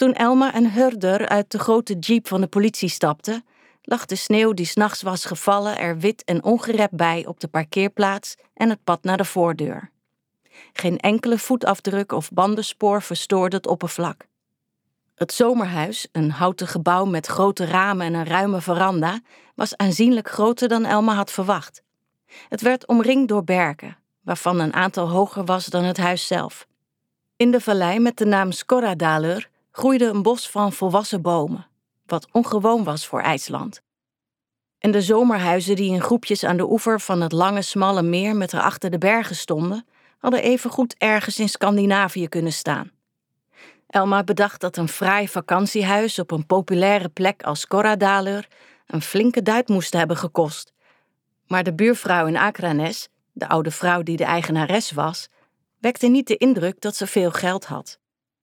Toen Elma en Hörder uit de grote jeep van de politie stapten, lag de sneeuw die 's nachts was gevallen er wit en ongerept bij op de parkeerplaats en het pad naar de voordeur. Geen enkele voetafdruk of bandenspoor verstoorde het oppervlak. Het zomerhuis, een houten gebouw met grote ramen en een ruime veranda, was aanzienlijk groter dan Elma had verwacht. Het werd omringd door berken, waarvan een aantal hoger was dan het huis zelf. In de vallei met de naam Skorradalur groeide een bos van volwassen bomen, wat ongewoon was voor IJsland. En de zomerhuizen die in groepjes aan de oever van het lange, smalle meer met erachter de bergen stonden, hadden evengoed ergens in Scandinavië kunnen staan. Elma bedacht dat een fraai vakantiehuis op een populaire plek als Skorradalur een flinke duit moest hebben gekost. Maar de buurvrouw in Akranes, de oude vrouw die de eigenares was, wekte niet de indruk dat ze veel geld had.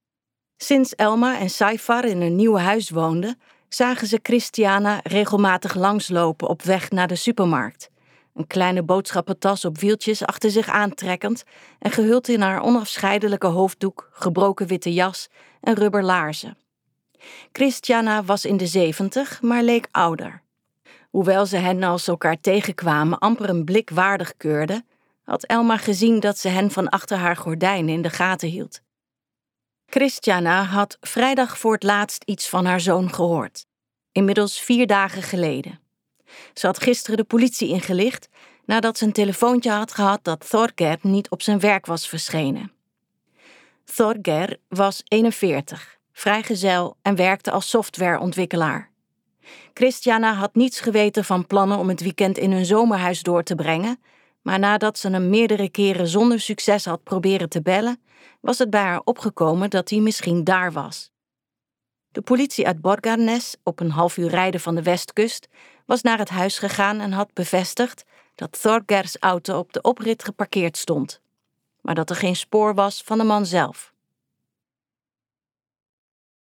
Sinds Elma en Saifar in hun nieuwe huis woonden, zagen ze Christiana regelmatig langslopen op weg naar de supermarkt. Een kleine boodschappentas op wieltjes achter zich aantrekkend en gehuld in haar onafscheidelijke hoofddoek, gebroken witte jas en rubber laarzen. Christiana was in de 70, maar leek ouder. Hoewel ze hen als ze elkaar tegenkwamen amper een blik waardig keurde, had Elma gezien dat ze hen van achter haar gordijnen in de gaten hield. Christiana had vrijdag voor het laatst iets van haar zoon gehoord. Inmiddels 4 dagen geleden. Ze had gisteren de politie ingelicht nadat ze een telefoontje had gehad dat Þorgeir niet op zijn werk was verschenen. Þorgeir was 41, vrijgezel en werkte als softwareontwikkelaar. Christiana had niets geweten van plannen om het weekend in hun zomerhuis door te brengen, maar nadat ze hem meerdere keren zonder succes had proberen te bellen, was het bij haar opgekomen dat hij misschien daar was. De politie uit Borgarnes, op een half uur rijden van de westkust, was naar het huis gegaan en had bevestigd dat Þorgeirs auto op de oprit geparkeerd stond, maar dat er geen spoor was van de man zelf.